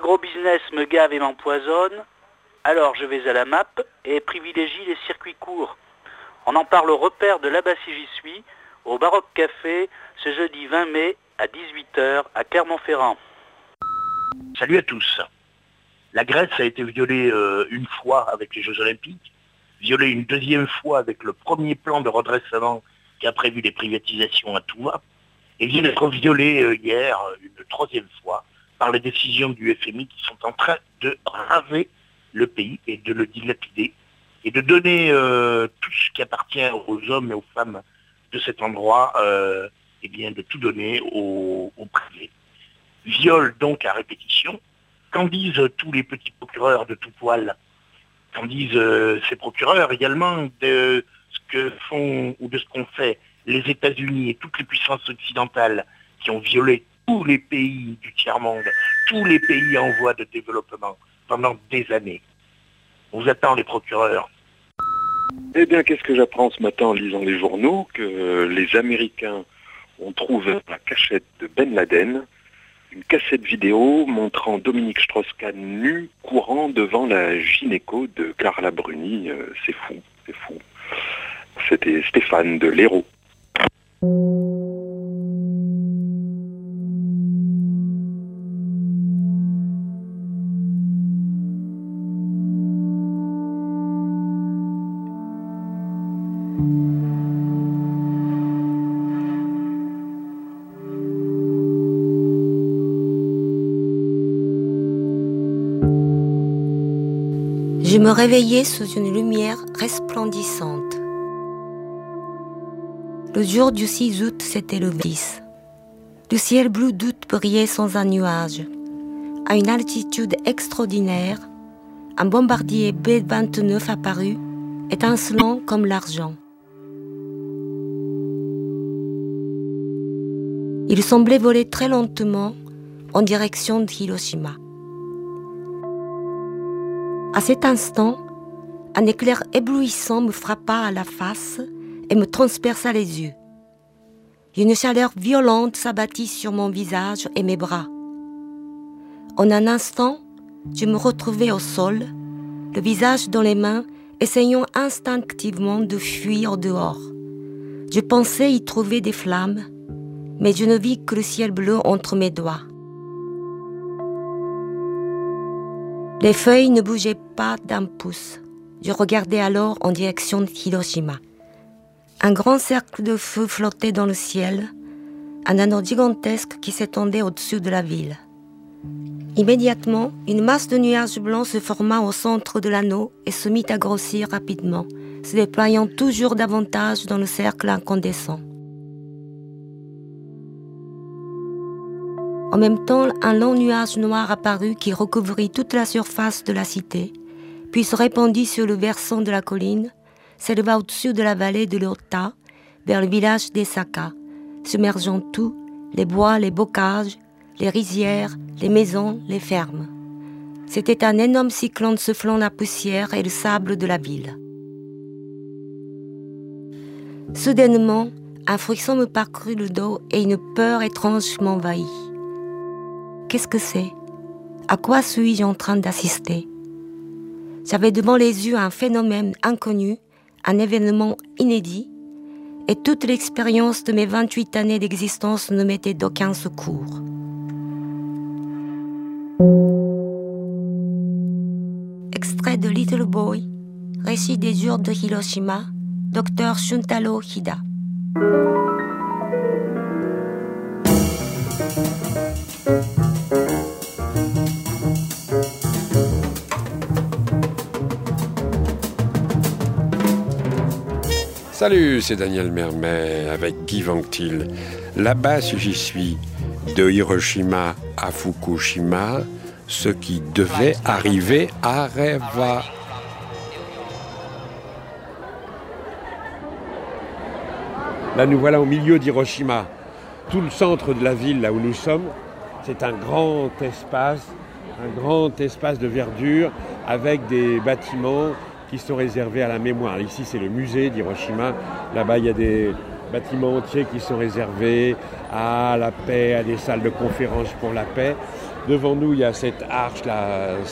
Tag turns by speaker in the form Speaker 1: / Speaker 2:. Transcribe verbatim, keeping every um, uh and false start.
Speaker 1: gros business me gave et m'empoisonne, alors je vais à la map et privilégie les circuits courts. On en parle au repère de là-bas si j'y suis, au Baroque Café, ce jeudi vingt mai à dix-huit heures à Clermont-Ferrand.
Speaker 2: Salut à tous. La Grèce a été violée euh, une fois avec les Jeux Olympiques, violée une deuxième fois avec le premier plan de redressement qui a prévu les privatisations à tout va, et vient d'être violée euh, hier une troisième fois par les décisions du F M I qui sont en train de raser le pays et de le dilapider et de donner euh, tout ce qui appartient aux hommes et aux femmes de cet endroit, euh, et bien de tout donner au, au privé. Viol donc à répétition. Qu'en disent tous les petits procureurs de tout poil? Qu'en disent euh, ces procureurs également de ce que font ou de ce qu'ont fait les États-Unis et toutes les puissances occidentales qui ont violé tous les pays du tiers-monde, tous les pays en voie de développement pendant des années? On vous attend les procureurs.
Speaker 3: Eh bien, qu'est-ce que j'apprends ce matin en lisant les journaux? Que les Américains ont trouvé la cachette de Ben Laden, une cassette vidéo montrant Dominique Strauss-Kahn nu, courant devant la gynéco de Carla Bruni. Euh, c'est fou, c'est fou. C'était Stéphane de l'Hérault.
Speaker 4: Je me réveillais sous une lumière resplendissante. Le jour du six août, c'était le dix. Le ciel bleu d'août brillait sans un nuage. À une altitude extraordinaire, un bombardier B vingt-neuf apparut, étincelant comme l'argent. Il semblait voler très lentement en direction de Hiroshima. À cet instant, un éclair éblouissant me frappa à la face et me transperça les yeux. Une chaleur violente s'abattit sur mon visage et mes bras. En un instant, je me retrouvai au sol, le visage dans les mains, essayant instinctivement de fuir dehors. Je pensais y trouver des flammes, mais je ne vis que le ciel bleu entre mes doigts. Les feuilles ne bougeaient pas d'un pouce. Je regardais alors en direction de Hiroshima. Un grand cercle de feu flottait dans le ciel, un anneau gigantesque qui s'étendait au-dessus de la ville. Immédiatement, une masse de nuages blancs se forma au centre de l'anneau et se mit à grossir rapidement, se déployant toujours davantage dans le cercle incandescent. En même temps, un long nuage noir apparut qui recouvrit toute la surface de la cité, puis se répandit sur le versant de la colline, s'éleva au-dessus de la vallée de l'Ota, vers le village d'Esaka, submergeant tout, les bois, les bocages, les rizières, les maisons, les fermes. C'était un énorme cyclone soufflant la poussière et le sable de la ville. Soudainement, un frisson me parcourut le dos et une peur étrange m'envahit. Qu'est-ce que c'est? À quoi suis-je en train d'assister? J'avais devant les yeux un phénomène inconnu, un événement inédit, et toute l'expérience de mes vingt-huit années d'existence ne m'était d'aucun secours. Extrait de Little Boy, récit des jours de Hiroshima, docteur Shuntaro Hida.
Speaker 5: Salut, c'est Daniel Mermet avec Guy Vanctil. Là-bas, si j'y suis, de Hiroshima à Fukushima, ce qui devait arriver arriva. Là, nous voilà au milieu d'Hiroshima. Tout le centre de la ville, là où nous sommes, c'est un grand espace, un grand espace de verdure avec des bâtiments qui sont réservés à la mémoire. Ici, c'est le musée d'Hiroshima. Là-bas, il y a des bâtiments entiers qui sont réservés à la paix, à des salles de conférences pour la paix. Devant nous, il y a cette arche là,